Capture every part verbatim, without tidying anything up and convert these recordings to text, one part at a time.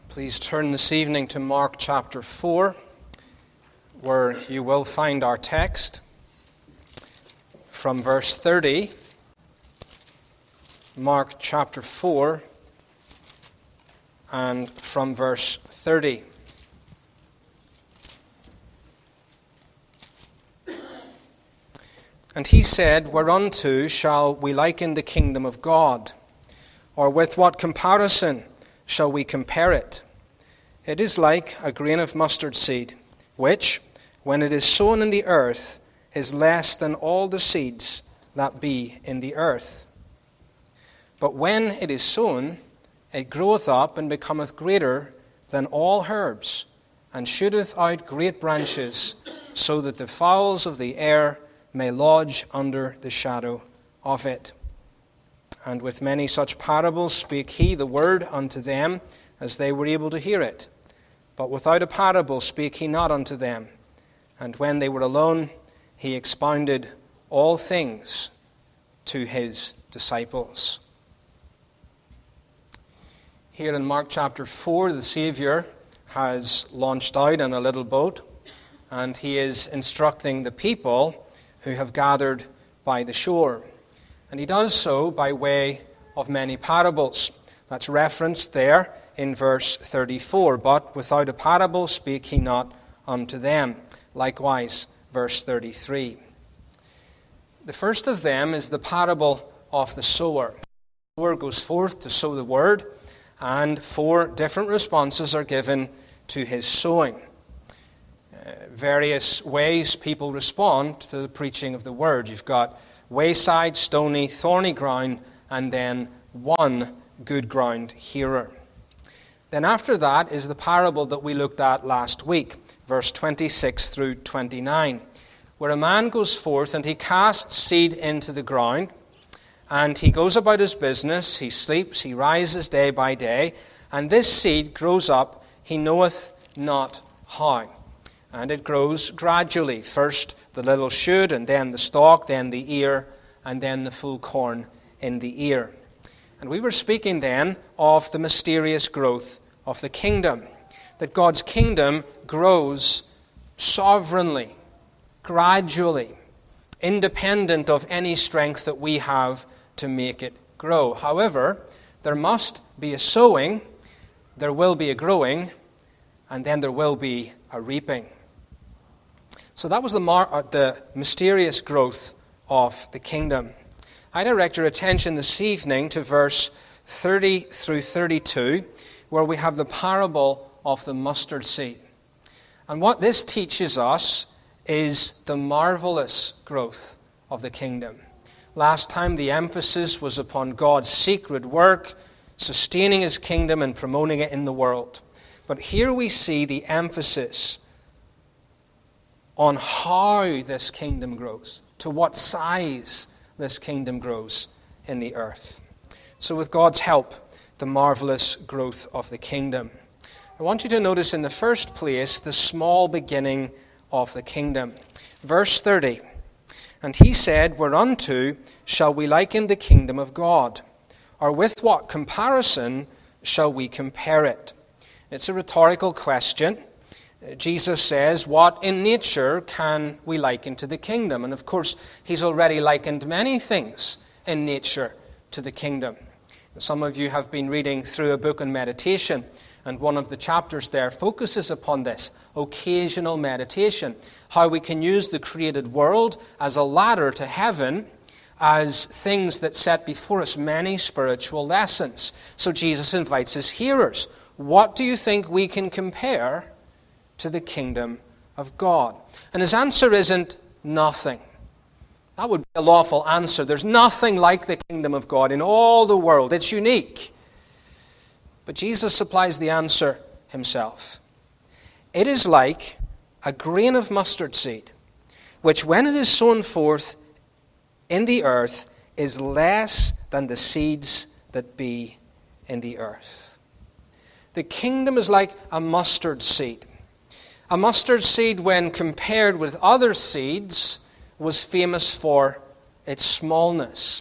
Please turn this evening to Mark chapter four, where you will find our text from verse thirty. Mark chapter four and from verse thirty. And he said, Whereunto shall we liken the kingdom of God? Or with what comparison shall we compare it? It is like a grain of mustard seed, which, when it is sown in the earth, is less than all the seeds that be in the earth. But when it is sown, it groweth up and becometh greater than all herbs, and shooteth out great branches, so that the fowls of the air may lodge under the shadow of it. And with many such parables spake he the word unto them, as they were able to hear it. But without a parable spake he not unto them. And when they were alone, he expounded all things to his disciples. Here in Mark chapter four, the Saviour has launched out in a little boat, and he is instructing the people who have gathered by the shore. And he does so by way of many parables. That's referenced there in verse thirty-four. But without a parable spake he not unto them. Likewise, verse thirty-three. The first of them is the parable of the sower. The sower goes forth to sow the word, and four different responses are given to his sowing. Uh, various ways people respond to the preaching of the word. You've got wayside, stony, thorny ground, and then one good ground hearer. Then after that is the parable that we looked at last week, verse twenty-six through twenty-nine, where a man goes forth and he casts seed into the ground, and he goes about his business, he sleeps, he rises day by day, and this seed grows up, he knoweth not how. And it grows gradually. First the little shoot, and then the stalk, then the ear, and then the full corn in the ear. And we were speaking then of the mysterious growth of the kingdom. That God's kingdom grows sovereignly, gradually, independent of any strength that we have to make it grow. However, there must be a sowing, there will be a growing, and then there will be a reaping. So that was the, mar- the mysterious growth of the kingdom. I direct your attention this evening to verse thirty through thirty-two, where we have the parable of the mustard seed. And what this teaches us is the marvelous growth of the kingdom. Last time the emphasis was upon God's secret work, sustaining his kingdom and promoting it in the world. But here we see the emphasis on how this kingdom grows, to what size this kingdom grows in the earth. So with God's help, the marvelous growth of the kingdom. I want you to notice in the first place the small beginning of the kingdom. Verse thirty, And he said, Whereunto shall we liken the kingdom of God? Or with what comparison shall we compare it? It's a rhetorical question. Jesus says, what in nature can we liken to the kingdom? And of course, he's already likened many things in nature to the kingdom. Some of you have been reading through a book on meditation, and one of the chapters there focuses upon this, occasional meditation, how we can use the created world as a ladder to heaven, as things that set before us many spiritual lessons. So Jesus invites his hearers, what do you think we can compare to the kingdom of God? And his answer isn't nothing. That would be a lawful answer. There's nothing like the kingdom of God in all the world. It's unique. But Jesus supplies the answer himself. It is like a grain of mustard seed, which when it is sown forth in the earth is less than the seeds that be in the earth. The kingdom is like a mustard seed. A mustard seed, when compared with other seeds, was famous for its smallness.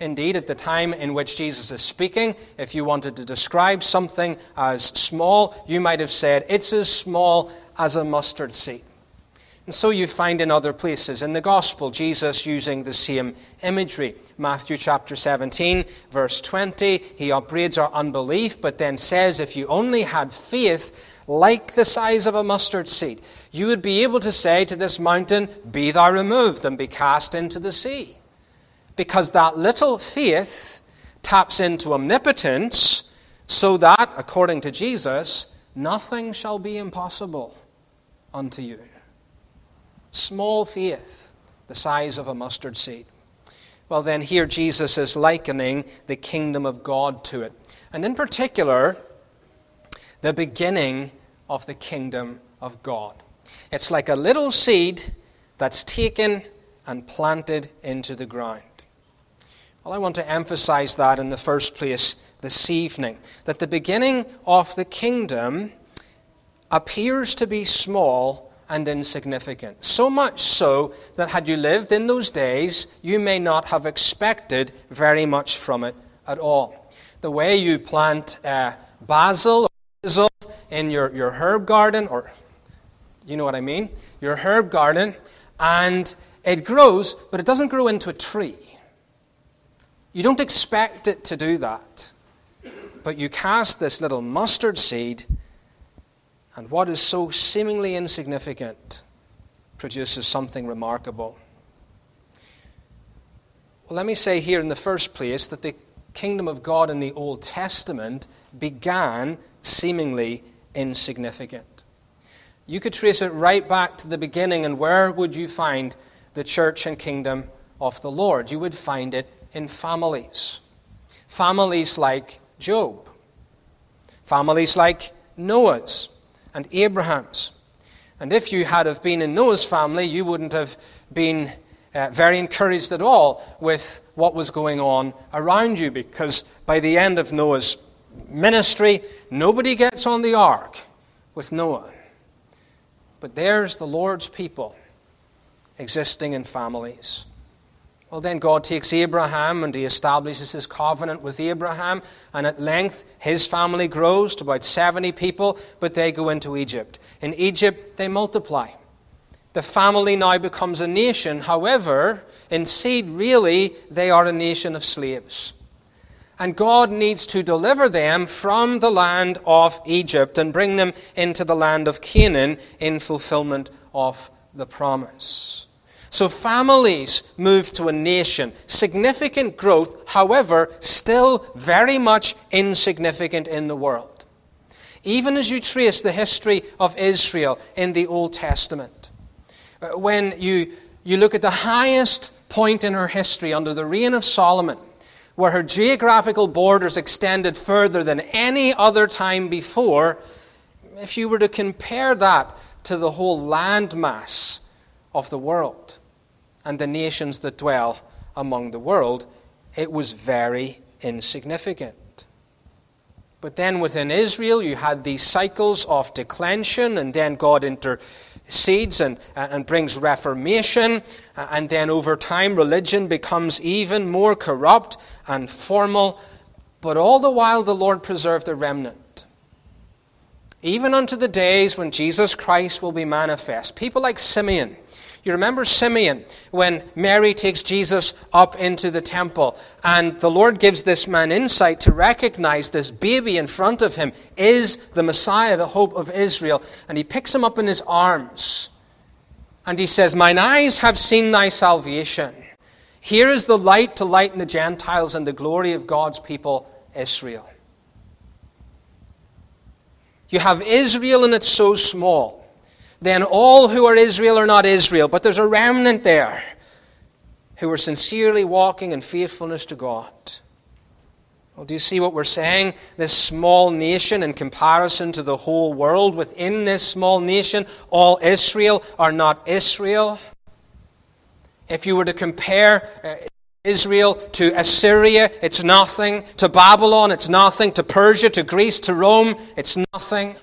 Indeed, at the time in which Jesus is speaking, if you wanted to describe something as small, you might have said, it's as small as a mustard seed. And so you find in other places in the gospel, Jesus using the same imagery. Matthew chapter seventeen, verse twenty, he upbraids our unbelief, but then says, if you only had faith like the size of a mustard seed, you would be able to say to this mountain, be thou removed and be cast into the sea. Because that little faith taps into omnipotence, so that, according to Jesus, nothing shall be impossible unto you. Small faith, the size of a mustard seed. Well, then here Jesus is likening the kingdom of God to it. And in particular, the beginning of the kingdom of God. It's like a little seed that's taken and planted into the ground. Well, I want to emphasize that in the first place this evening, that the beginning of the kingdom appears to be small and insignificant. So much so that had you lived in those days, you may not have expected very much from it at all. The way you plant uh, basil or basil in your, your herb garden, or you know what I mean, your herb garden, and it grows, but it doesn't grow into a tree. You don't expect it to do that. But you cast this little mustard seed, and what is so seemingly insignificant produces something remarkable. Well, let me say here in the first place that the kingdom of God in the Old Testament began seemingly insignificant. You could trace it right back to the beginning, and where would you find the church and kingdom of the Lord? You would find it in families. Families like Job. Families like Noah's and Abraham's. And if you had have been in Noah's family, you wouldn't have been uh, very encouraged at all with what was going on around you, because by the end of Noah's ministry, nobody gets on the ark with Noah. But there's the Lord's people existing in families. Well, then God takes Abraham and he establishes his covenant with Abraham, and at length his family grows to about seventy people, but they go into Egypt. In Egypt, they multiply. The family now becomes a nation. However, in seed, really, they are a nation of slaves. And God needs to deliver them from the land of Egypt and bring them into the land of Canaan in fulfillment of the promise. So families move to a nation. Significant growth, however, still very much insignificant in the world. Even as you trace the history of Israel in the Old Testament, when you, you look at the highest point in her history under the reign of Solomon, where her geographical borders extended further than any other time before, if you were to compare that to the whole landmass of the world and the nations that dwell among the world, it was very insignificant. But then within Israel, you had these cycles of declension, and then God intercedes and, and brings reformation, and then over time religion becomes even more corrupt and formal, but all the while the Lord preserved a remnant. Even unto the days when Jesus Christ will be manifest. People like Simeon. You remember Simeon when Mary takes Jesus up into the temple, and the Lord gives this man insight to recognize this baby in front of him is the Messiah, the hope of Israel. And he picks him up in his arms and he says, "Mine eyes have seen thy salvation. Here is the light to lighten the Gentiles and the glory of God's people, Israel." You have Israel, and it's so small. Then all who are Israel are not Israel, but there's a remnant there who are sincerely walking in faithfulness to God. Well, do you see what we're saying? This small nation in comparison to the whole world, within this small nation, all Israel are not Israel. If you were to compare uh, Israel to Assyria, it's nothing. To Babylon, it's nothing. To Persia, to Greece, to Rome, it's nothing.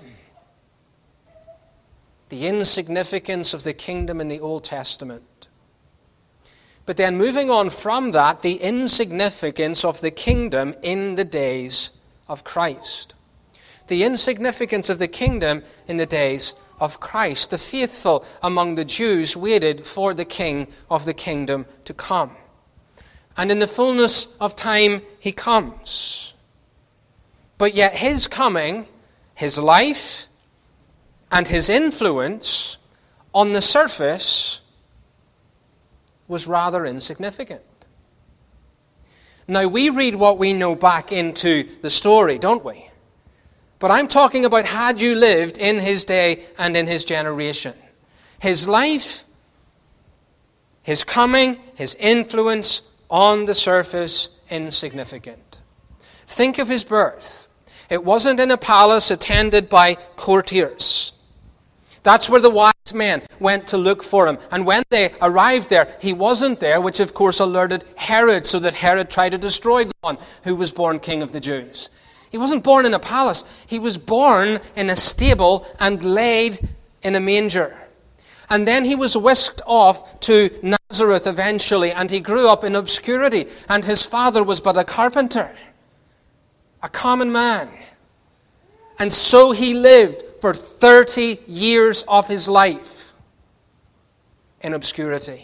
The insignificance of the kingdom in the Old Testament. But then moving on from that, the insignificance of the kingdom in the days of Christ. The insignificance of the kingdom in the days of Christ. The faithful among the Jews waited for the king of the kingdom to come. And in the fullness of time, he comes. But yet his coming, his life, and his influence on the surface was rather insignificant. Now, we read what we know back into the story, don't we? But I'm talking about had you lived in his day and in his generation. His life, his coming, his influence on the surface, insignificant. Think of his birth. It wasn't in a palace attended by courtiers. That's where the wise men went to look for him. And when they arrived there, he wasn't there, which of course alerted Herod, so that Herod tried to destroy the one who was born king of the Jews. He wasn't born in a palace. He was born in a stable and laid in a manger. And then he was whisked off to Nazareth eventually, and he grew up in obscurity. And his father was but a carpenter, a common man. And so he lived for thirty years of his life in obscurity.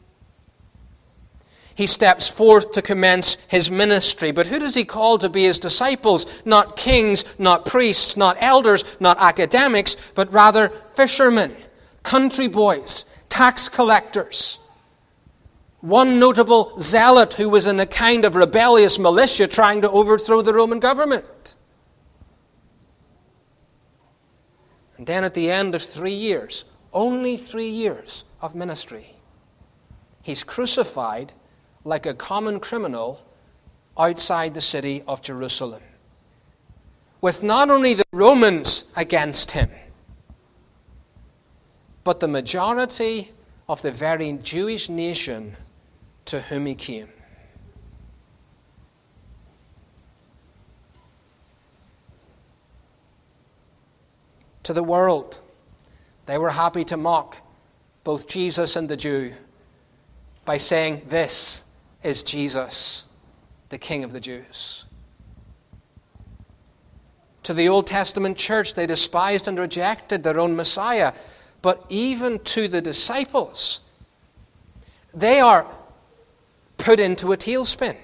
He steps forth to commence his ministry. But who does he call to be his disciples? Not kings, not priests, not elders, not academics, but rather fishermen, country boys, tax collectors. One notable zealot who was in a kind of rebellious militia trying to overthrow the Roman government. And then at the end of three years, only three years of ministry, he's crucified like a common criminal outside the city of Jerusalem, with not only the Romans against him, but the majority of the very Jewish nation to whom he came. To the world, they were happy to mock both Jesus and the Jew by saying, "This is Jesus, the King of the Jews." To the Old Testament church, they despised and rejected their own Messiah. But even to the disciples, they are put into a tailspin.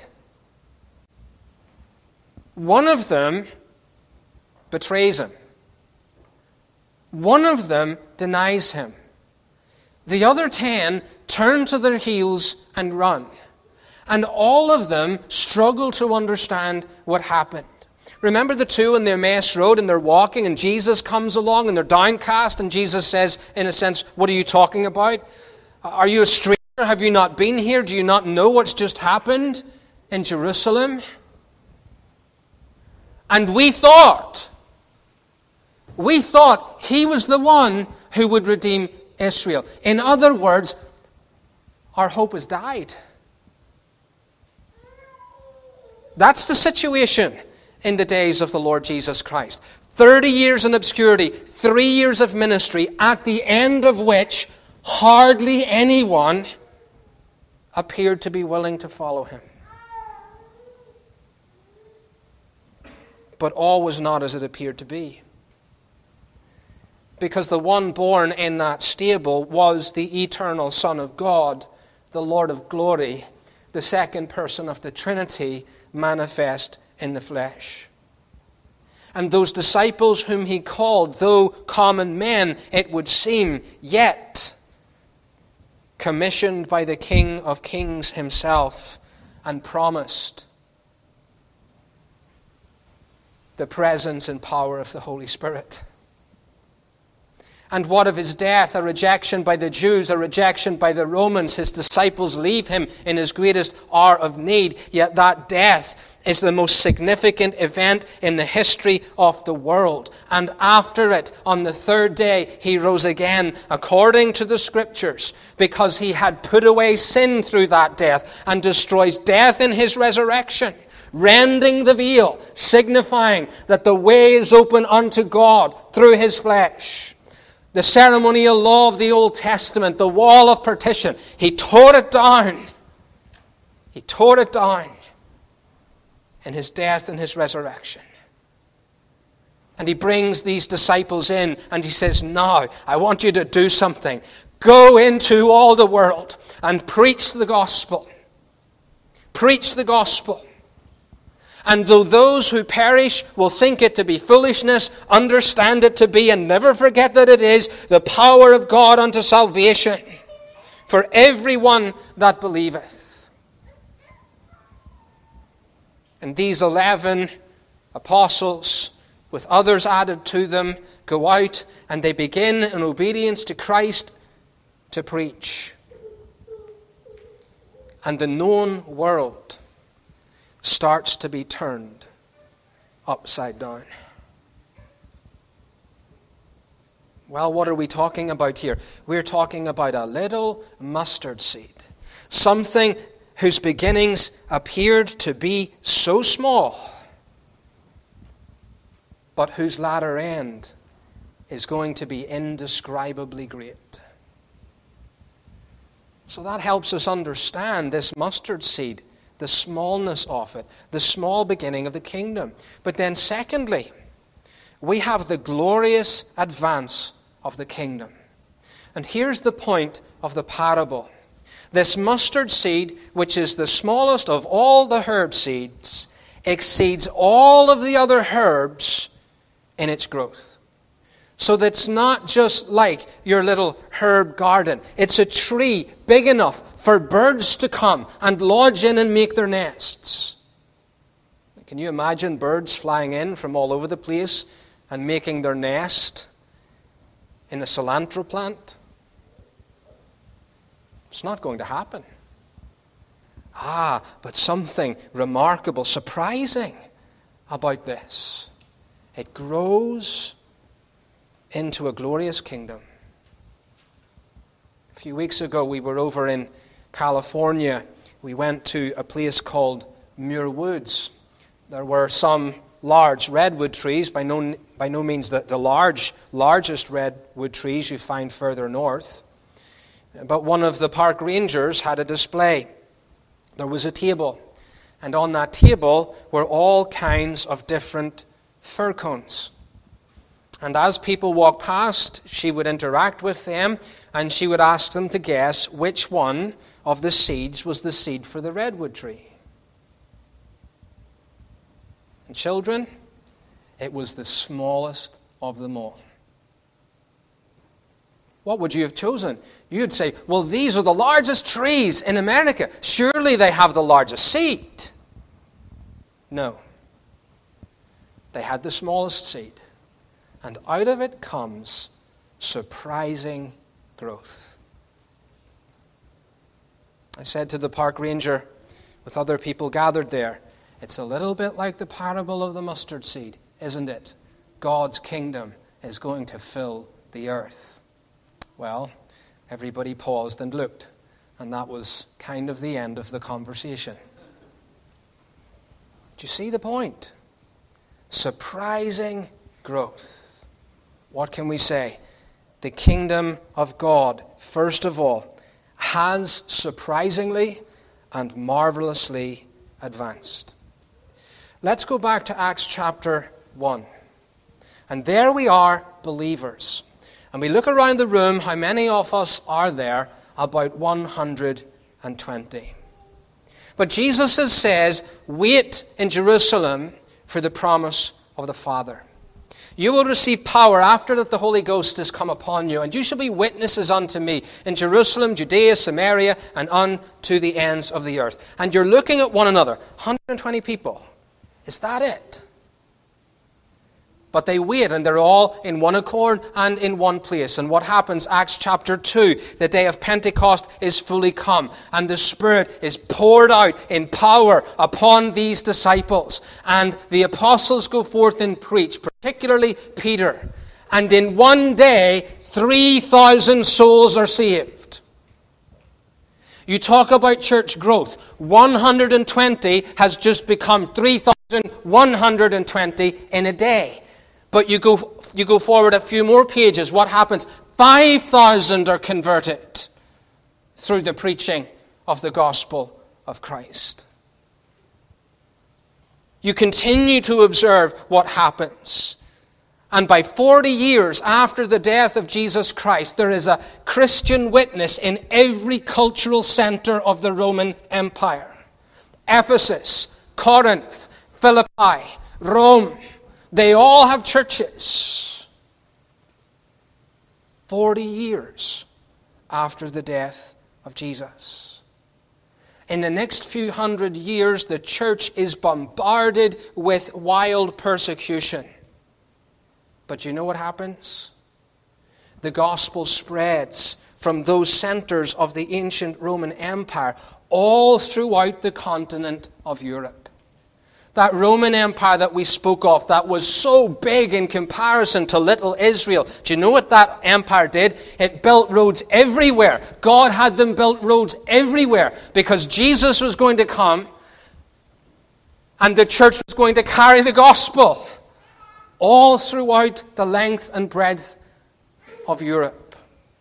One of them betrays him. One of them denies him. The other ten turn to their heels and run. And all of them struggle to understand what happened. Remember the two on the Emmaus Road, and they're walking, and Jesus comes along, and they're downcast, and Jesus says, in a sense, "What are you talking about? Are you a stranger? Have you not been here? Do you not know what's just happened in Jerusalem?" And we thought, we thought he was the one who would redeem Israel. In other words, our hope has died. That's the situation in the days of the Lord Jesus Christ. Thirty years in obscurity, three years of ministry, at the end of which hardly anyone appeared to be willing to follow him. But all was not as it appeared to be. Because the one born in that stable was the eternal Son of God, the Lord of glory, the second person of the Trinity, manifest in the flesh. And those disciples whom he called, though common men, it would seem, yet commissioned by the King of Kings himself and promised the presence and power of the Holy Spirit. And what of his death? A rejection by the Jews, a rejection by the Romans. His disciples leave him in his greatest hour of need. Yet that death is the most significant event in the history of the world. And after it, on the third day, he rose again, according to the Scriptures, because he had put away sin through that death and destroys death in his resurrection, rending the veil, signifying that the way is open unto God through his flesh. The ceremonial law of the Old Testament, the wall of partition, he tore it down He tore it down in his death and his resurrection. And he brings these disciples in and he says, now, I want you to do something. Go into all the world and preach the gospel. Preach the gospel. And though those who perish will think it to be foolishness, understand it to be, and never forget that it is the power of God unto salvation for everyone that believeth. And these eleven apostles, with others added to them, go out and they begin in obedience to Christ to preach. And the known world starts to be turned upside down. Well, what are we talking about here? We're talking about a little mustard seed. Something whose beginnings appeared to be so small, but whose latter end is going to be indescribably great. So that helps us understand this mustard seed, the smallness of it, the small beginning of the kingdom. But then secondly, we have the glorious advance of the kingdom. And here's the point of the parable. This mustard seed, which is the smallest of all the herb seeds, exceeds all of the other herbs in its growth. So that's not just like your little herb garden. It's a tree big enough for birds to come and lodge in and make their nests. Can you imagine birds flying in from all over the place and making their nest in a cilantro plant? It's not going to happen. Ah, but something remarkable, surprising about this. It grows into a glorious kingdom. A few weeks ago, we were over in California. We went to a place called Muir Woods. There were some large redwood trees, by no, by no means the, the large, largest redwood trees you find further north. But one of the park rangers had a display. There was a table, and on that table were all kinds of different fir cones. And as people walked past, she would interact with them, and she would ask them to guess which one of the seeds was the seed for the redwood tree. And children, it was the smallest of them all. What would you have chosen? You'd say, well, these are the largest trees in America. Surely they have the largest seed. No. They had the smallest seed. And out of it comes surprising growth. I said to the park ranger, with other people gathered there, it's a little bit like the parable of the mustard seed, isn't it? God's kingdom is going to fill the earth. Well, everybody paused and looked, and that was kind of the end of the conversation. Do you see the point? Surprising growth. What can we say? The kingdom of God, first of all, has surprisingly and marvelously advanced. Let's go back to Acts chapter one. And there we are, believers. And we look around the room, how many of us are there? About one hundred twenty. But Jesus says, wait in Jerusalem for the promise of the Father. You will receive power after that the Holy Ghost has come upon you, and you shall be witnesses unto me in Jerusalem, Judea, Samaria, and unto the ends of the earth. And you're looking at one another, one hundred twenty people. Is that it? But they wait, and they're all in one accord and in one place. And what happens? Acts chapter two, the day of Pentecost is fully come, and the Spirit is poured out in power upon these disciples. And the apostles go forth and preach, particularly Peter. And in one day, three thousand souls are saved. You talk about church growth. one hundred twenty has just become three thousand one hundred twenty in a day. But you go you go forward a few more pages. What happens? five thousand are converted through the preaching of the gospel of Christ. You continue to observe what happens. And by forty years after the death of Jesus Christ, there is a Christian witness in every cultural center of the Roman Empire. Ephesus, Corinth, Philippi, Rome, they all have churches. Forty years after the death of Jesus. In the next few hundred years, the church is bombarded with wild persecution. But you know what happens? The gospel spreads from those centers of the ancient Roman Empire all throughout the continent of Europe. That Roman Empire that we spoke of, that was so big in comparison to little Israel. Do you know what that empire did? It built roads everywhere. God had them build roads everywhere because Jesus was going to come and the church was going to carry the gospel all throughout the length and breadth of Europe.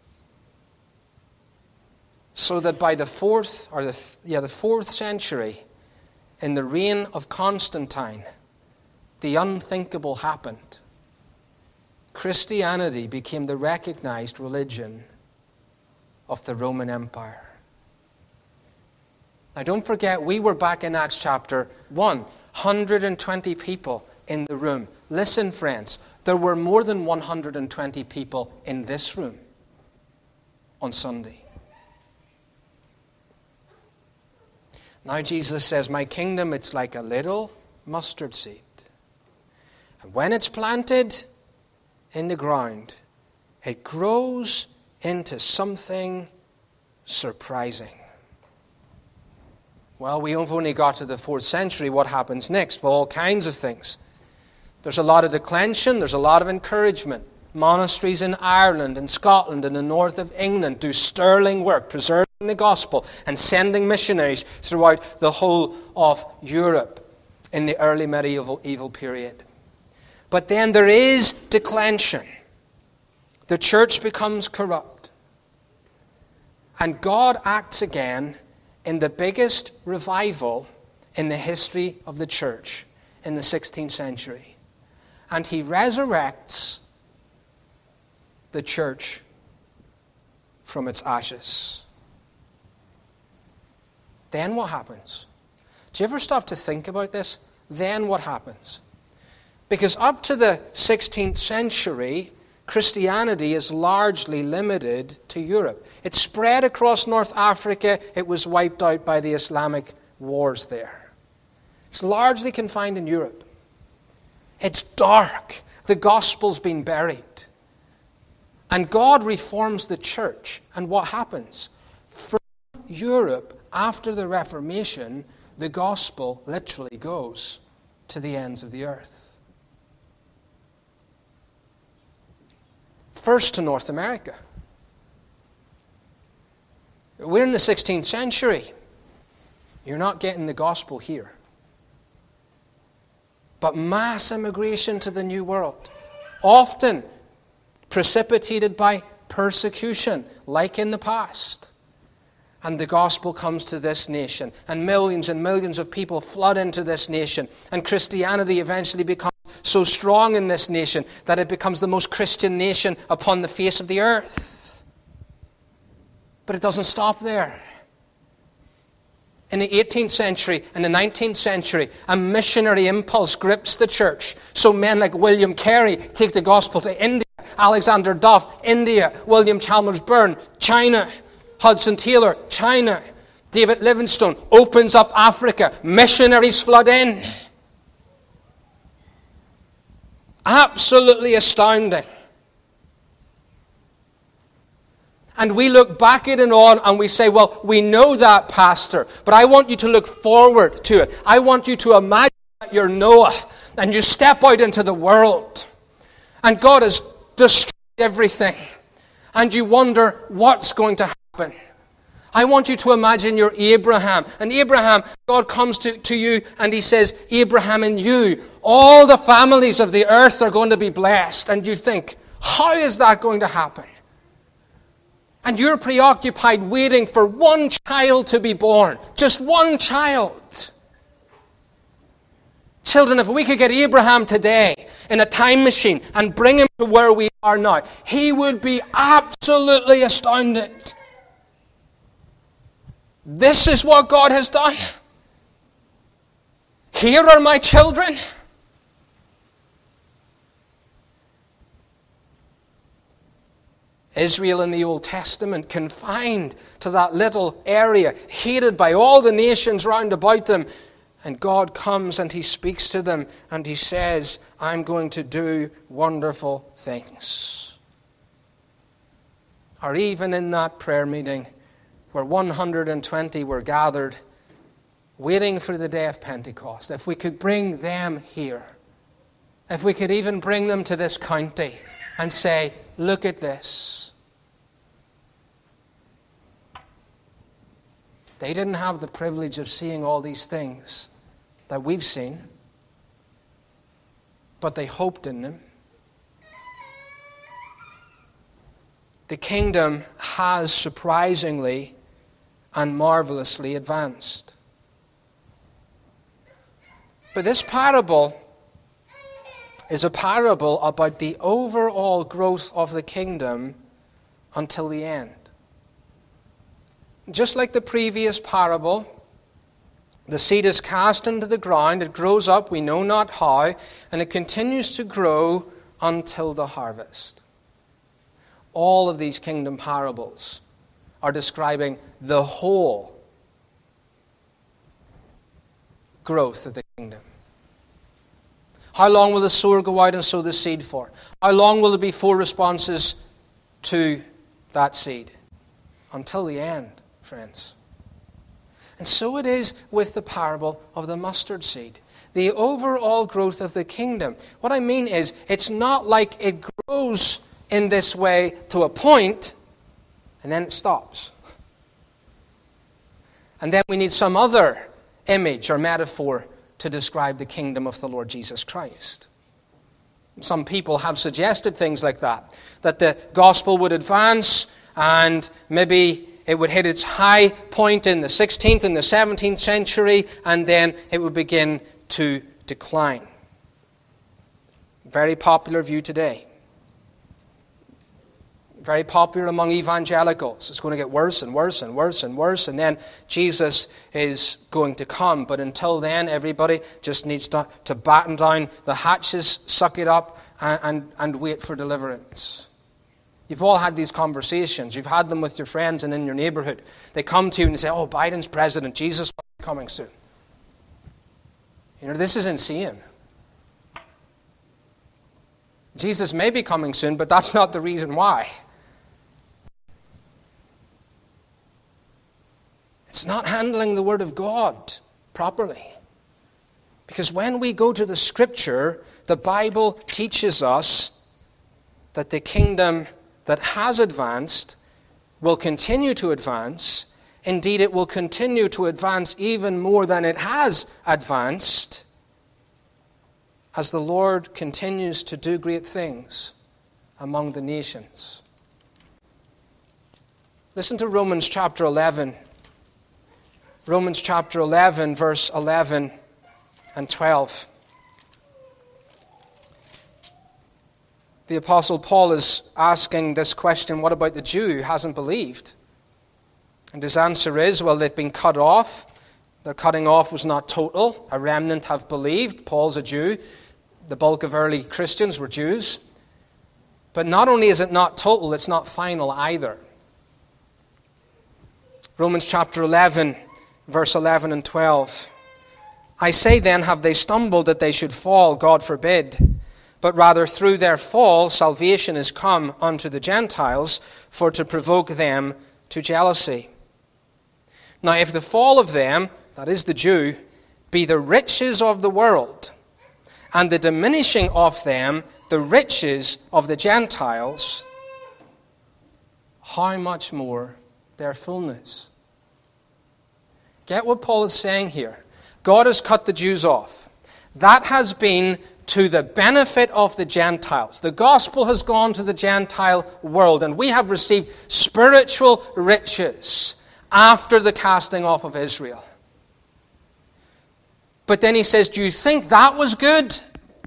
So that by the fourth, or the, yeah, the fourth century, in the reign of Constantine, the unthinkable happened. Christianity became the recognized religion of the Roman Empire. Now don't forget, we were back in Acts chapter one, one hundred twenty people in the room. Listen, friends, there were more than one hundred twenty people in this room on Sunday. Now Jesus says, my kingdom, it's like a little mustard seed. And when it's planted in the ground, it grows into something surprising. Well, we've only got to the fourth century. What happens next? Well, all kinds of things. There's a lot of declension. There's a lot of encouragement. Monasteries in Ireland and Scotland and the north of England do sterling work, preserving the gospel and sending missionaries throughout the whole of Europe in the early medieval evil period. But then there is declension. The church becomes corrupt. And God acts again in the biggest revival in the history of the church in the sixteenth century. And he resurrects the church from its ashes. Then what happens? Do you ever stop to think about this? Then what happens? Because up to the sixteenth century, Christianity is largely limited to Europe. It spread across North Africa. It was wiped out by the Islamic wars there. It's largely confined in Europe. It's dark. The gospel's been buried. And God reforms the church. And what happens? From Europe, after the Reformation, the gospel literally goes to the ends of the earth. First to North America. We're in the sixteenth century. You're not getting the gospel here. But mass immigration to the New World, often precipitated by persecution, like in the past. And the gospel comes to this nation, and millions and millions of people flood into this nation, and Christianity eventually becomes so strong in this nation that it becomes the most Christian nation upon the face of the earth. But it doesn't stop there. In the eighteenth century and the nineteenth century, a missionary impulse grips the church. So men like William Carey take the gospel to India, Alexander Duff, India, William Chalmers Bourne, China, Hudson Taylor, China, David Livingstone opens up Africa. Missionaries flood in. Absolutely astounding. And we look back at it on and we say, well, we know that, Pastor, but I want you to look forward to it. I want you to imagine that you're Noah and you step out into the world and God has destroyed everything and you wonder what's going to happen. I want you to imagine you're Abraham. And Abraham, God comes to, to you and he says, Abraham, in you, all the families of the earth are going to be blessed. And you think, how is that going to happen? And you're preoccupied waiting for one child to be born. Just one child. Children, if we could get Abraham today in a time machine and bring him to where we are now, he would be absolutely astounded. This is what God has done. Here are my children. Israel in the Old Testament, confined to that little area, hated by all the nations round about them. And God comes and He speaks to them and He says, I'm going to do wonderful things. Or even in that prayer meeting where one hundred twenty were gathered, waiting for the day of Pentecost, if we could bring them here, if we could even bring them to this county and say, look at this. They didn't have the privilege of seeing all these things that we've seen, but they hoped in them. The kingdom has surprisingly and marvelously advanced. But this parable is a parable about the overall growth of the kingdom until the end. Just like the previous parable, the seed is cast into the ground, it grows up, we know not how, and it continues to grow until the harvest. All of these kingdom parables are describing the whole growth of the kingdom. How long will the sower go out and sow the seed for? How long will there be four responses to that seed? Until the end, friends. And so it is with the parable of the mustard seed. The overall growth of the kingdom. What I mean is, it's not like it grows in this way to a point, and then it stops. And then we need some other image or metaphor to describe the kingdom of the Lord Jesus Christ. Some people have suggested things like that. That the gospel would advance and maybe it would hit its high point in the sixteenth and the seventeenth century, and then it would begin to decline. Very popular view today. Very popular among evangelicals. It's going to get worse and worse and worse and worse, and then Jesus is going to come. But until then, everybody just needs to, to batten down the hatches, suck it up, and, and, and wait for deliverance. You've all had these conversations. You've had them with your friends and in your neighborhood. They come to you and they say, oh, Biden's president, Jesus is coming soon. You know, this is insane. Jesus may be coming soon, but that's not the reason why. It's not handling the Word of God properly. Because when we go to the Scripture, the Bible teaches us that the kingdom that has advanced will continue to advance. Indeed, it will continue to advance even more than it has advanced as the Lord continues to do great things among the nations. Listen to Romans chapter eleven. Romans chapter eleven, verse eleven and twelve. The Apostle Paul is asking this question, what about the Jew who hasn't believed? And his answer is, well, they've been cut off. Their cutting off was not total. A remnant have believed. Paul's a Jew. The bulk of early Christians were Jews. But not only is it not total, it's not final either. Romans chapter eleven, verse eleven and twelve. I say then, have they stumbled that they should fall? God forbid. But rather through their fall, salvation is come unto the Gentiles, for to provoke them to jealousy. Now if the fall of them, that is the Jew, be the riches of the world, and the diminishing of them the riches of the Gentiles, how much more their fullness? Get what Paul is saying here. God has cut the Jews off. That has been to the benefit of the Gentiles. The gospel has gone to the Gentile world, and we have received spiritual riches after the casting off of Israel. But then he says, do you think that was good?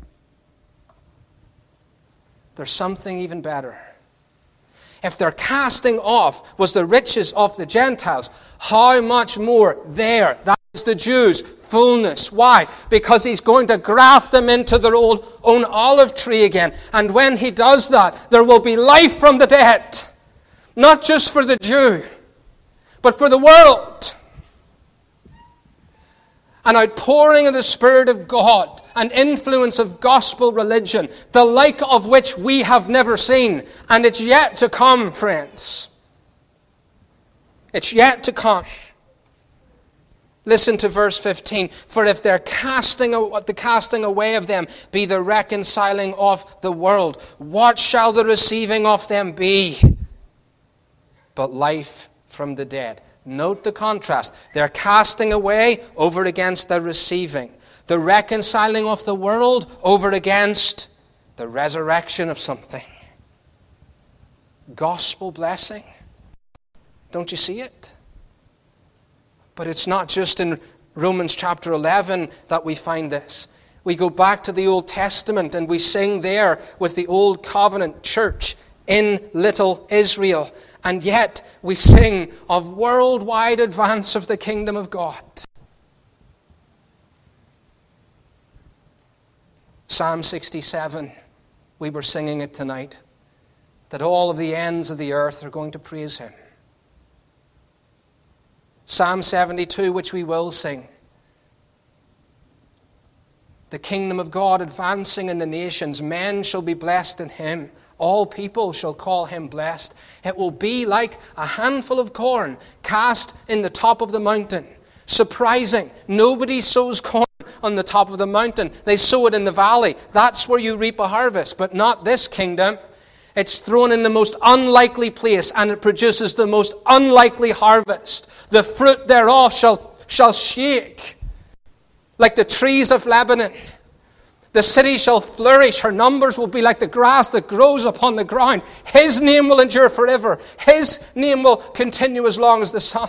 There's something even better. If their casting off was the riches of the Gentiles, how much more there, that is the Jews, fullness. Why? Because he's going to graft them into their own, own olive tree again. And when he does that, there will be life from the dead. Not just for the Jew, but for the world. An outpouring of the Spirit of God, an influence of gospel religion, the like of which we have never seen. And it's yet to come, friends. It's yet to come. Listen to verse fifteen. For if their casting, the casting away of them be the reconciling of the world, what shall the receiving of them be? But life from the dead. Note the contrast. They're casting away over against the receiving. The reconciling of the world over against the resurrection of something. Gospel blessing. Don't you see it? But it's not just in Romans chapter eleven that we find this. We go back to the Old Testament and we sing there with the Old Covenant church in little Israel. And yet we sing of worldwide advance of the kingdom of God. Psalm sixty-seven, we were singing it tonight, that all of the ends of the earth are going to praise him. Psalm seventy-two, which we will sing. The kingdom of God advancing in the nations. Men shall be blessed in him. All people shall call him blessed. It will be like a handful of corn cast in the top of the mountain. Surprising. Nobody sows corn on the top of the mountain. They sow it in the valley. That's where you reap a harvest. But not this kingdom. It's thrown in the most unlikely place, and it produces the most unlikely harvest. The fruit thereof shall, shall shake like the trees of Lebanon. The city shall flourish. Her numbers will be like the grass that grows upon the ground. His name will endure forever. His name will continue as long as the sun.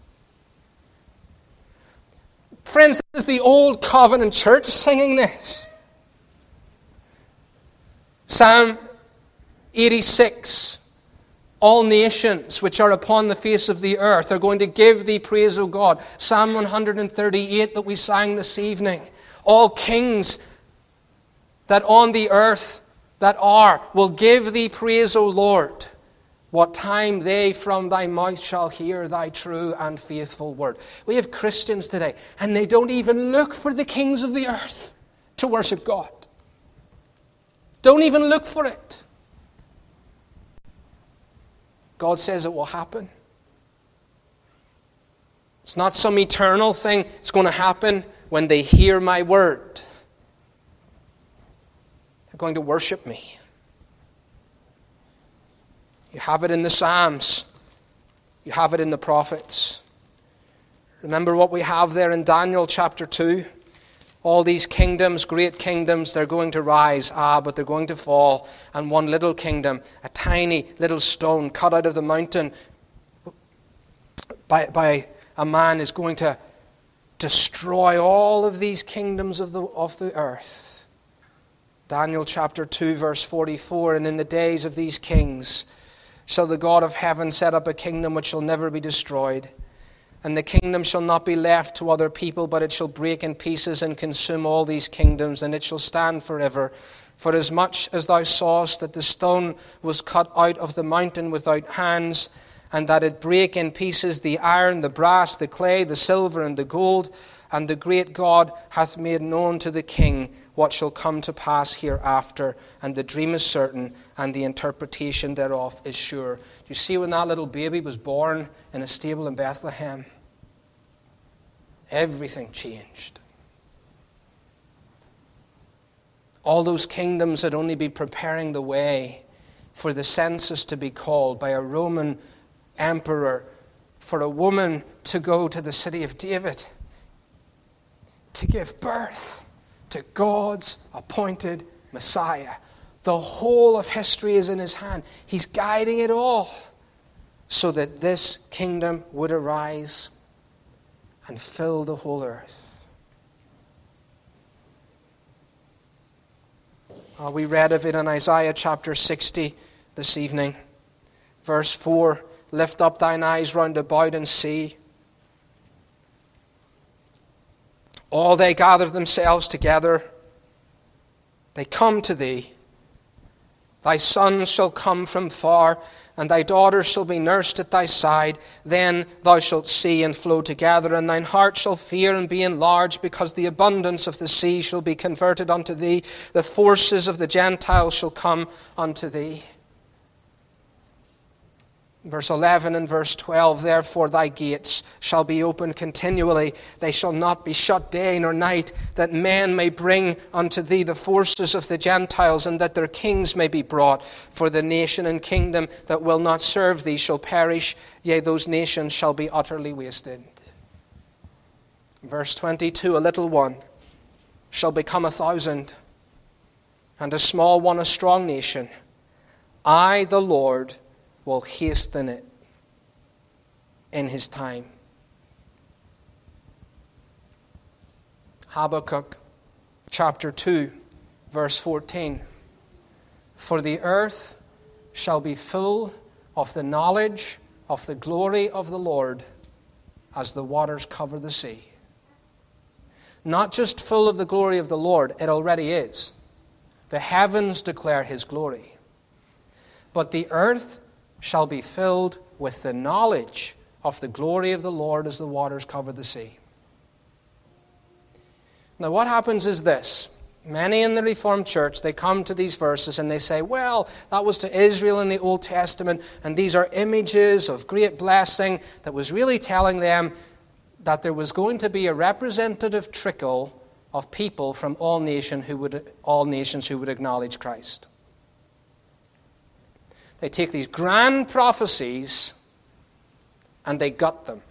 Friends, this is the Old Covenant church singing this. Psalm eighty-six. All nations which are upon the face of the earth are going to give thee praise, O God. Psalm one hundred thirty-eight that we sang this evening. All kings that on the earth that are will give thee praise, O Lord. What time they from thy mouth shall hear thy true and faithful word. We have Christians today, and they don't even look for the kings of the earth to worship God. Don't even look for it. God says it will happen. It's not some eternal thing. It's going to happen when they hear my word. They're going to worship me. You have it in the Psalms. You have it in the prophets. Remember what we have there in Daniel chapter two? All these kingdoms, great kingdoms, they're going to rise. Ah, but they're going to fall. And one little kingdom, a tiny little stone cut out of the mountain by, by a man is going to destroy all of these kingdoms of the, of the earth. Daniel chapter two, verse forty-four, and in the days of these kings shall the God of heaven set up a kingdom which shall never be destroyed. And the kingdom shall not be left to other people, but it shall break in pieces and consume all these kingdoms, and it shall stand forever. For as much as thou sawest that the stone was cut out of the mountain without hands, and that it brake in pieces the iron, the brass, the clay, the silver, and the gold, and the great God hath made known to the king what shall come to pass hereafter, and the dream is certain, and the interpretation thereof is sure. Do you see when that little baby was born in a stable in Bethlehem? Everything changed. All those kingdoms had only been preparing the way for the census to be called by a Roman emperor, for a woman to go to the city of David to give birth to God's appointed Messiah. The whole of history is in his hand. He's guiding it all so that this kingdom would arise and fill the whole earth. Uh, we read of it in Isaiah chapter sixty this evening. Verse four, lift up thine eyes round about and see. All they gather themselves together. They come to thee. Thy sons shall come from far, and thy daughters shall be nursed at thy side. Then thou shalt see and flow together, and thine heart shall fear and be enlarged, because the abundance of the sea shall be converted unto thee. The forces of the Gentiles shall come unto thee. Verse eleven and verse twelve, therefore thy gates shall be open continually. They shall not be shut day nor night, that men may bring unto thee the forces of the Gentiles, and that their kings may be brought. For the nation and kingdom that will not serve thee shall perish, yea, those nations shall be utterly wasted. Verse twenty-two, a little one shall become a thousand, and a small one a strong nation. I, the Lord, will hasten it in his time. Habakkuk chapter two, verse fourteen. For the earth shall be full of the knowledge of the glory of the Lord as the waters cover the sea. Not just full of the glory of the Lord, it already is. The heavens declare his glory. But the earth shall be filled with the knowledge of the glory of the Lord as the waters cover the sea. Now what happens is this. Many in the Reformed Church, they come to these verses and they say, well, that was to Israel in the Old Testament, and these are images of great blessing that was really telling them that there was going to be a representative trickle of people from all nation who would, all nations who would acknowledge Christ. They take these grand prophecies and they gut them.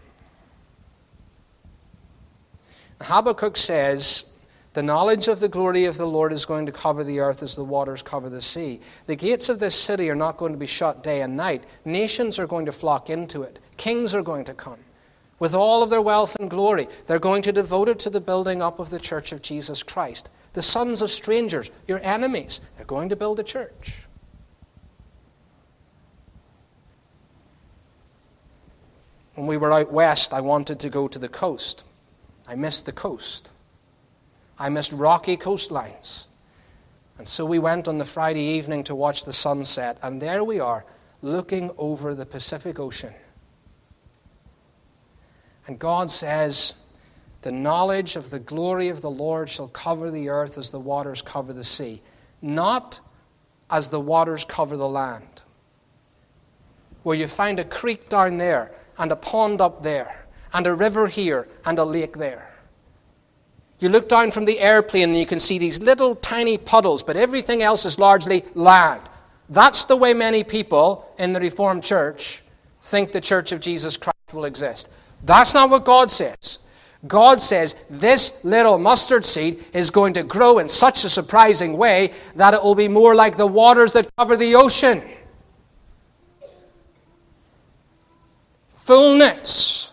Habakkuk says, the knowledge of the glory of the Lord is going to cover the earth as the waters cover the sea. The gates of this city are not going to be shut day and night. Nations are going to flock into it. Kings are going to come. With all of their wealth and glory, they're going to devote it to the building up of the church of Jesus Christ. The sons of strangers, your enemies, they're going to build a church. When we were out west, I wanted to go to the coast. I missed the coast. I missed rocky coastlines. And so we went on the Friday evening to watch the sunset. And there we are, looking over the Pacific Ocean. And God says, the knowledge of the glory of the Lord shall cover the earth as the waters cover the sea. Not as the waters cover the land. Where you find a creek down there, and a pond up there, and a river here, and a lake there. You look down from the airplane and you can see these little tiny puddles, but everything else is largely land. That's the way many people in the Reformed Church think the Church of Jesus Christ will exist. That's not what God says. God says this little mustard seed is going to grow in such a surprising way that it will be more like the waters that cover the ocean. Fullness.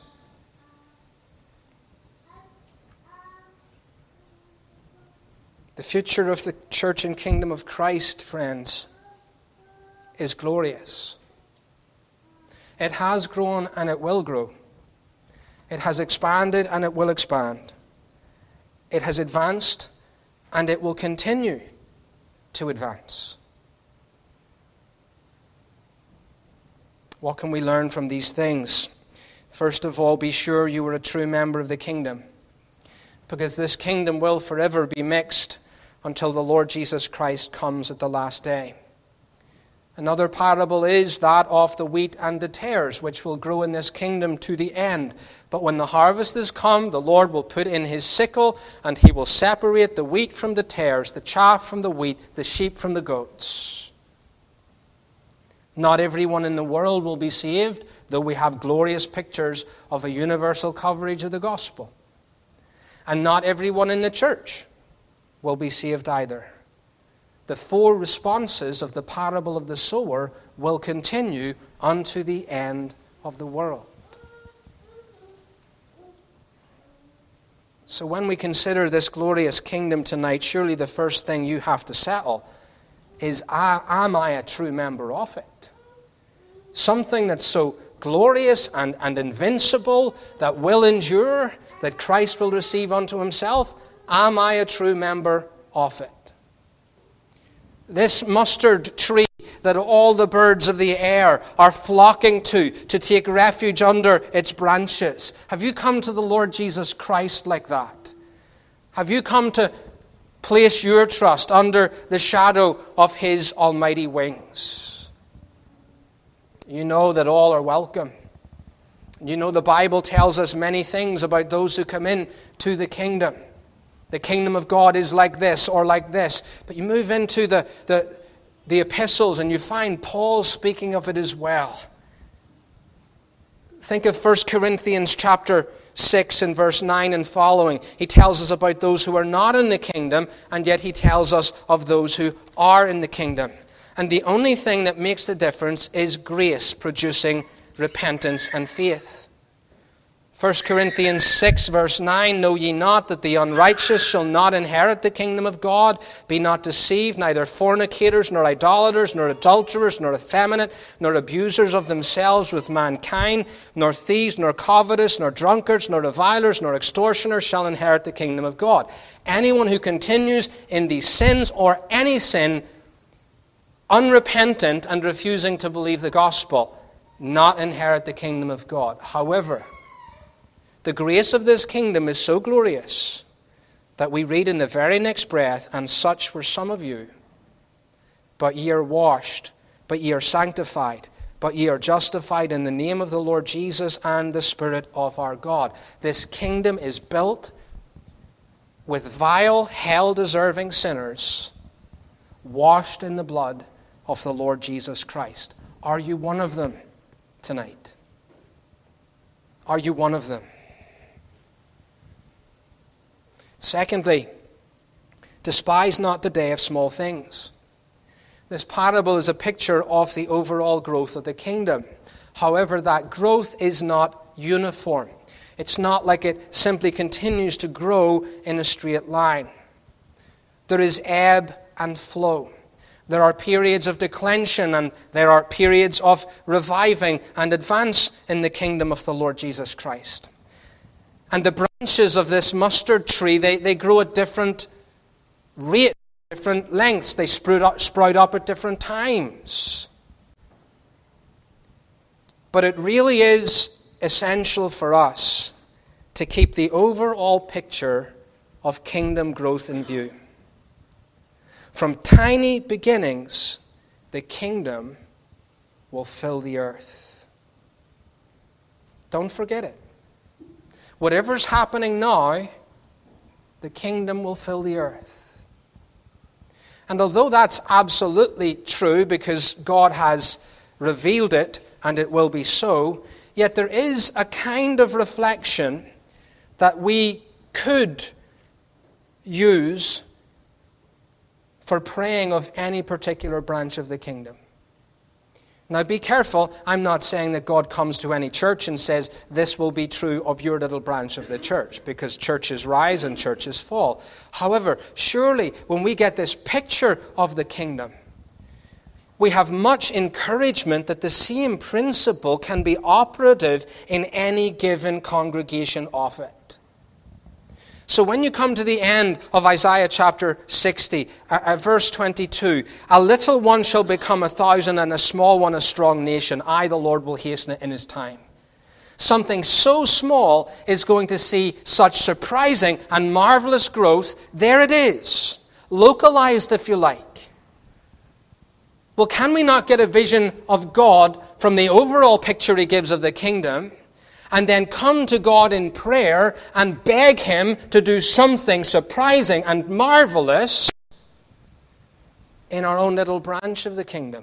The future of the church and kingdom of Christ, friends, is glorious. It has grown and it will grow. It has expanded and it will expand. It has advanced and it will continue to advance. What can we learn from these things? First of all, be sure you are a true member of the kingdom, because this kingdom will forever be mixed until the Lord Jesus Christ comes at the last day. Another parable is that of the wheat and the tares, which will grow in this kingdom to the end. But when the harvest is come, the Lord will put in his sickle, and he will separate the wheat from the tares, the chaff from the wheat, the sheep from the goats. Not everyone in the world will be saved, though we have glorious pictures of a universal coverage of the gospel. And not everyone in the church will be saved either. The four responses of the parable of the sower will continue unto the end of the world. So when we consider this glorious kingdom tonight, surely the first thing you have to settle is, am I a true member of it? Something that's so glorious and, and invincible, that will endure, that Christ will receive unto himself. Am I a true member of it? This mustard tree that all the birds of the air are flocking to, to take refuge under its branches. Have you come to the Lord Jesus Christ like that? Have you come to place your trust under the shadow of his almighty wings? You know that all are welcome. You know the Bible tells us many things about those who come in to the kingdom. The kingdom of God is like this or like this. But you move into the, the, the epistles and you find Paul speaking of it as well. Think of First Corinthians chapter six and verse nine and following. He tells us about those who are not in the kingdom, and yet he tells us of those who are in the kingdom. And the only thing that makes the difference is grace producing repentance and faith. First Corinthians six verse nine, know ye not that the unrighteous shall not inherit the kingdom of God? Be not deceived, neither fornicators, nor idolaters, nor adulterers, nor effeminate, nor abusers of themselves with mankind, nor thieves, nor covetous, nor drunkards, nor revilers, nor extortioners shall inherit the kingdom of God. Anyone who continues in these sins or any sin, unrepentant and refusing to believe the gospel, not inherit the kingdom of God. However, the grace of this kingdom is so glorious that we read in the very next breath, and such were some of you. But ye are washed, but ye are sanctified, but ye are justified in the name of the Lord Jesus and the Spirit of our God. This kingdom is built with vile, hell-deserving sinners, washed in the blood of the Lord Jesus Christ. Are you one of them tonight? Are you one of them? Secondly, despise not the day of small things. This parable is a picture of the overall growth of the kingdom. However, that growth is not uniform. It's not like it simply continues to grow in a straight line. There is ebb and flow. There are periods of declension and there are periods of reviving and advance in the kingdom of the Lord Jesus Christ. And the branches of this mustard tree, they, they grow at different rates, different lengths. They sprout up, sprout up at different times. But it really is essential for us to keep the overall picture of kingdom growth in view. From tiny beginnings, the kingdom will fill the earth. Don't forget it. Whatever's happening now, the kingdom will fill the earth. And although that's absolutely true because God has revealed it and it will be so, yet there is a kind of reflection that we could use for praying of any particular branch of the kingdom. Now be careful, I'm not saying that God comes to any church and says, this will be true of your little branch of the church, because churches rise and churches fall. However, surely when we get this picture of the kingdom, we have much encouragement that the same principle can be operative in any given congregation of it. So when you come to the end of Isaiah chapter sixty, uh, verse twenty-two, a little one shall become a thousand and a small one a strong nation. I, the Lord, will hasten it in his time. Something so small is going to see such surprising and marvelous growth. There it is, localized if you like. Well, can we not get a vision of God from the overall picture he gives of the kingdom, and then come to God in prayer and beg him to do something surprising and marvelous in our own little branch of the kingdom?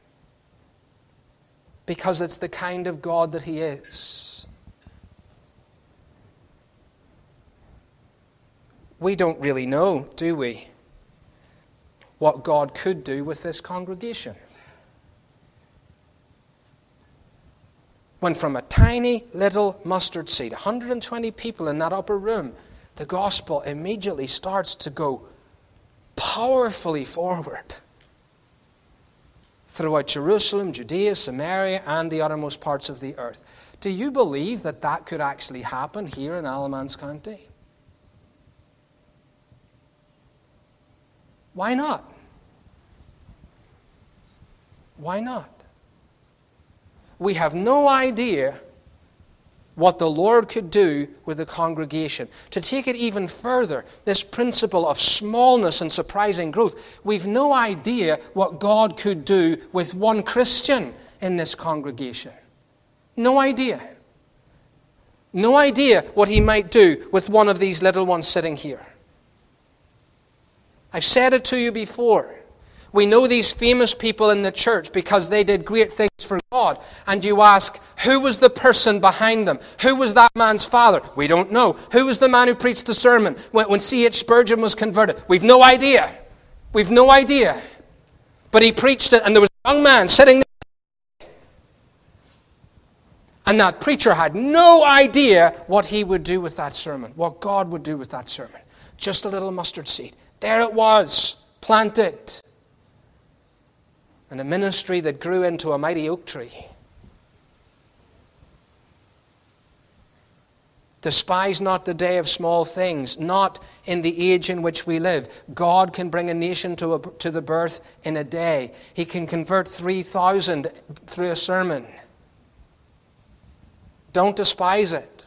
Because it's the kind of God that he is. We don't really know, do we, what God could do with this congregation. When from a tiny little mustard seed, one hundred twenty people in that upper room, the gospel immediately starts to go powerfully forward throughout Jerusalem, Judea, Samaria, and the uttermost parts of the earth. Do you believe that that could actually happen here in Alamance County? Why not? Why not? We have no idea what the Lord could do with the congregation. To take it even further, this principle of smallness and surprising growth, we've no idea what God could do with one Christian in this congregation. No idea. No idea what He might do with one of these little ones sitting here. I've said it to you before. We know these famous people in the church because they did great things for God. And you ask, who was the person behind them? Who was that man's father? We don't know. Who was the man who preached the sermon when, when C H Spurgeon was converted? We've no idea. We've no idea. But he preached it, and there was a young man sitting there. And that preacher had no idea what he would do with that sermon, what God would do with that sermon. Just a little mustard seed. There it was, planted. And a ministry that grew into a mighty oak tree. Despise not the day of small things, not in the age in which we live. God can bring a nation to, a, to the birth in a day. He can convert three thousand through a sermon. Don't despise it.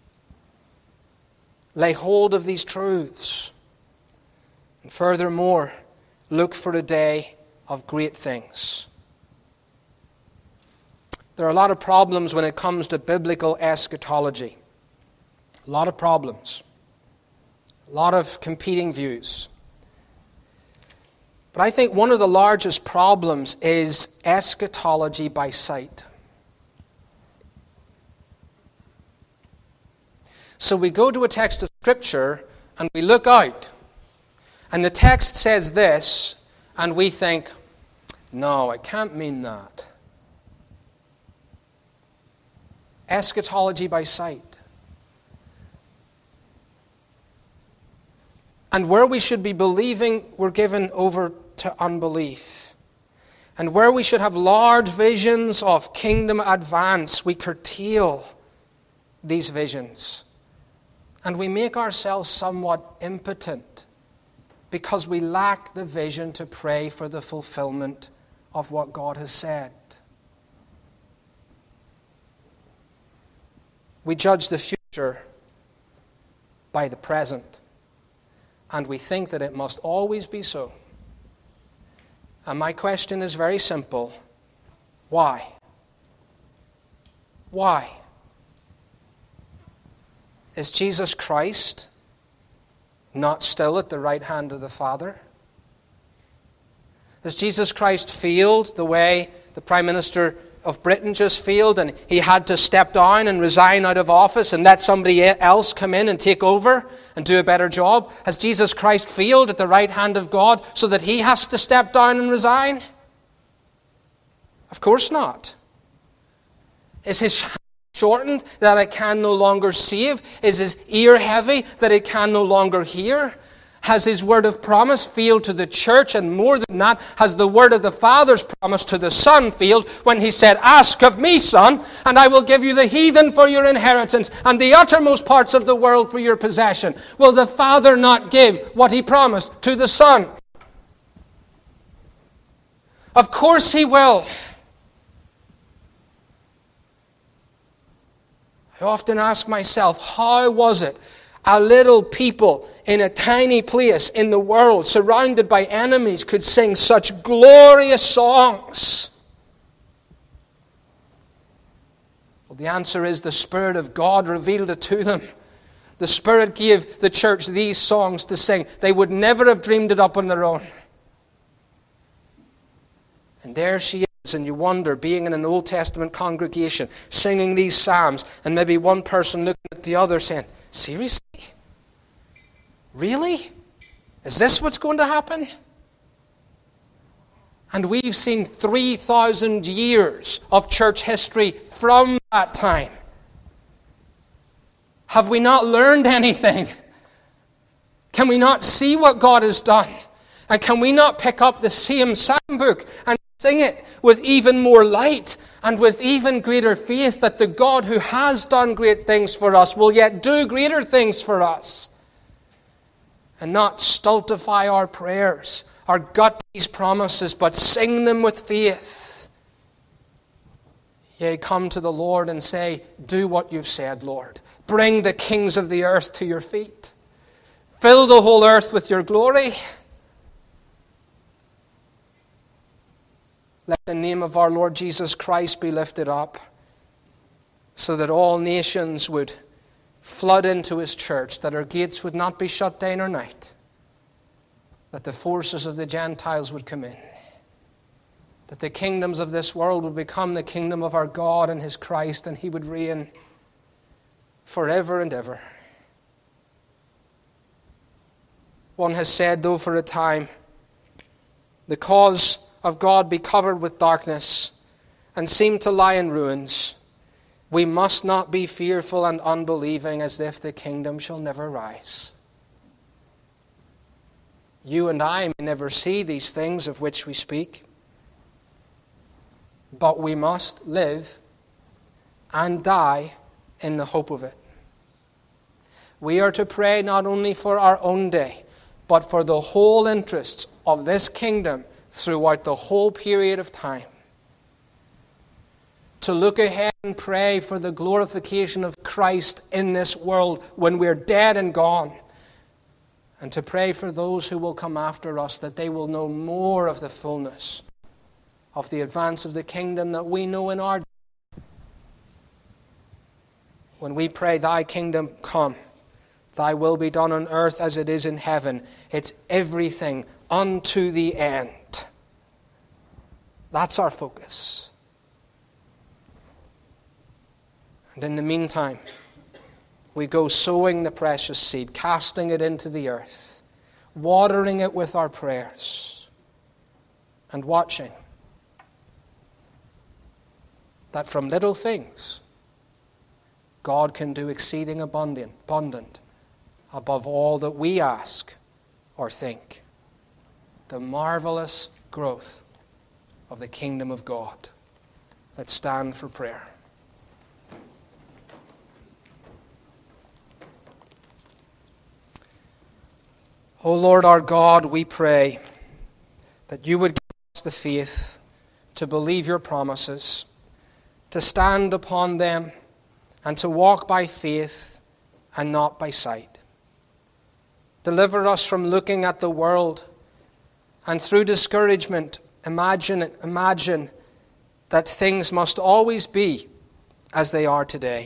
Lay hold of these truths. And furthermore, look for a day of great things. There are a lot of problems when it comes to biblical eschatology. A lot of problems. A lot of competing views. But I think one of the largest problems is eschatology by sight. So we go to a text of Scripture and we look out, and the text says this, and we think, no, it can't mean that. Eschatology by sight. And where we should be believing, we're given over to unbelief. And where we should have large visions of kingdom advance, we curtail these visions. And we make ourselves somewhat impotent because we lack the vision to pray for the fulfillment of what God has said. We judge the future by the present, and we think that it must always be so. And my question is very simple. Why? Why? Is Jesus Christ not still at the right hand of the Father? Has Jesus Christ failed the way the Prime Minister of Britain just failed, and he had to step down and resign out of office and let somebody else come in and take over and do a better job? Has Jesus Christ failed at the right hand of God so that he has to step down and resign? Of course not. Is his hand shortened that it can no longer save? Is his ear heavy that it can no longer hear? Has his word of promise failed to the church? And more than that, has the word of the Father's promise to the Son failed when he said, "Ask of me, Son, and I will give you the heathen for your inheritance and the uttermost parts of the world for your possession"? Will the Father not give what he promised to the Son? Of course he will. I often ask myself, how was it a little people in a tiny place in the world, surrounded by enemies, could sing such glorious songs? Well, the answer is the Spirit of God revealed it to them. The Spirit gave the church these songs to sing. They would never have dreamed it up on their own. And there she is, and you wonder, being in an Old Testament congregation, singing these psalms, and maybe one person looking at the other saying, "Seriously? Really? Is this what's going to happen? And we've seen three thousand years of church history from that time. Have we not learned anything? Can we not see what God has done? And can we not pick up the same psalm book and sing it with even more light and with even greater faith that the God who has done great things for us will yet do greater things for us? And not stultify our prayers, or gut these promises, but sing them with faith. Yea, come to the Lord and say, do what you've said, Lord. Bring the kings of the earth to your feet. Fill the whole earth with your glory. Let the name of our Lord Jesus Christ be lifted up, so that all nations would flood into his church, that our gates would not be shut day nor night, that the forces of the Gentiles would come in, that the kingdoms of this world would become the kingdom of our God and his Christ, and he would reign forever and ever. One has said, though for a time the cause of God be covered with darkness and seem to lie in ruins, we must not be fearful and unbelieving as if the kingdom shall never rise. You and I may never see these things of which we speak, but we must live and die in the hope of it. We are to pray not only for our own day, but for the whole interests of this kingdom throughout the whole period of time. To look ahead and pray for the glorification of Christ in this world when we're dead and gone. And to pray for those who will come after us, that they will know more of the fullness of the advance of the kingdom that we know in our day. When we pray, thy kingdom come, thy will be done on earth as it is in heaven, it's everything unto the end. That's our focus. And in the meantime, we go sowing the precious seed, casting it into the earth, watering it with our prayers, and watching that from little things, God can do exceeding abundant, abundant above all that we ask or think. The marvelous growth of the kingdom of God. Let's stand for prayer. O Lord our God, we pray that you would give us the faith to believe your promises, to stand upon them, and to walk by faith and not by sight. Deliver us from looking at the world and through discouragement imagine, imagine that things must always be as they are today.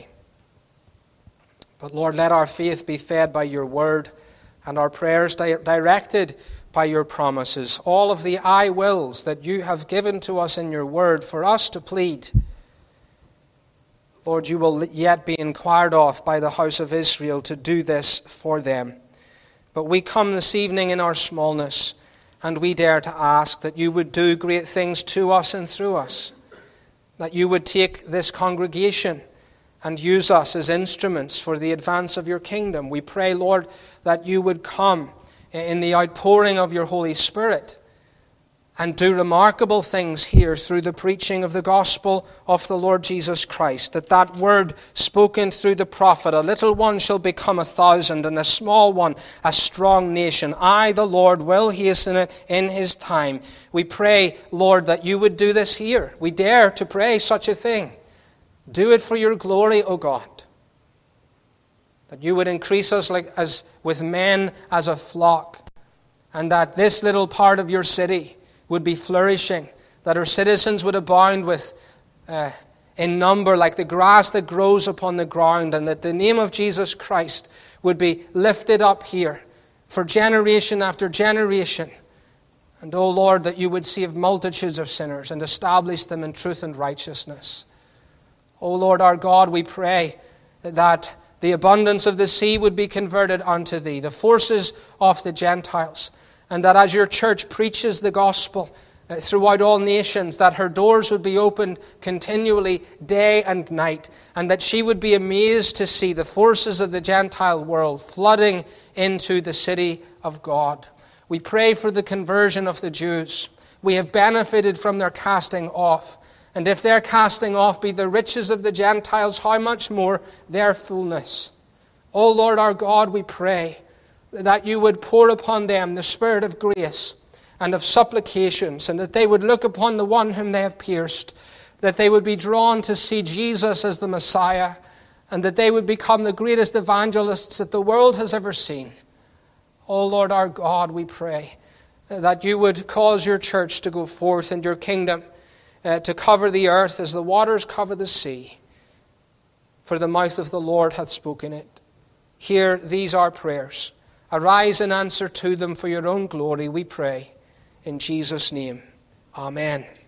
But Lord, let our faith be fed by your word and our prayers di- directed by your promises. All of the I wills that you have given to us in your word for us to plead, Lord, you will yet be inquired of by the house of Israel to do this for them. But we come this evening in our smallness, and we dare to ask that you would do great things to us and through us, that you would take this congregation and use us as instruments for the advance of your kingdom. We pray, Lord, that you would come in the outpouring of your Holy Spirit and do remarkable things here through the preaching of the gospel of the Lord Jesus Christ, that that word spoken through the prophet, a little one shall become a thousand, and a small one a strong nation. I, the Lord, will hasten it in his time. We pray, Lord, that you would do this here. We dare to pray such a thing. Do it for your glory, O God. That you would increase us like as with men as a flock, and that this little part of your city would be flourishing, that our citizens would abound with uh, in number like the grass that grows upon the ground, and that the name of Jesus Christ would be lifted up here for generation after generation. And, O Lord, that you would save multitudes of sinners and establish them in truth and righteousness. O Lord our God, we pray that The abundance of the sea would be converted unto thee, the forces of the Gentiles. And that as your church preaches the gospel uh, throughout all nations, that her doors would be opened continually day and night, and that she would be amazed to see the forces of the Gentile world flooding into the city of God. We pray for the conversion of the Jews. We have benefited from their casting off. And if their casting off be the riches of the Gentiles, how much more their fullness? O Lord our God, we pray that you would pour upon them the spirit of grace and of supplications, and that they would look upon the one whom they have pierced, that they would be drawn to see Jesus as the Messiah, and that they would become the greatest evangelists that the world has ever seen. O Lord our God, we pray that you would cause your church to go forth and your kingdom uh, to cover the earth as the waters cover the sea. For the mouth of the Lord hath spoken it. Hear these our prayers. Arise and answer to them for your own glory, we pray. In Jesus' name, amen.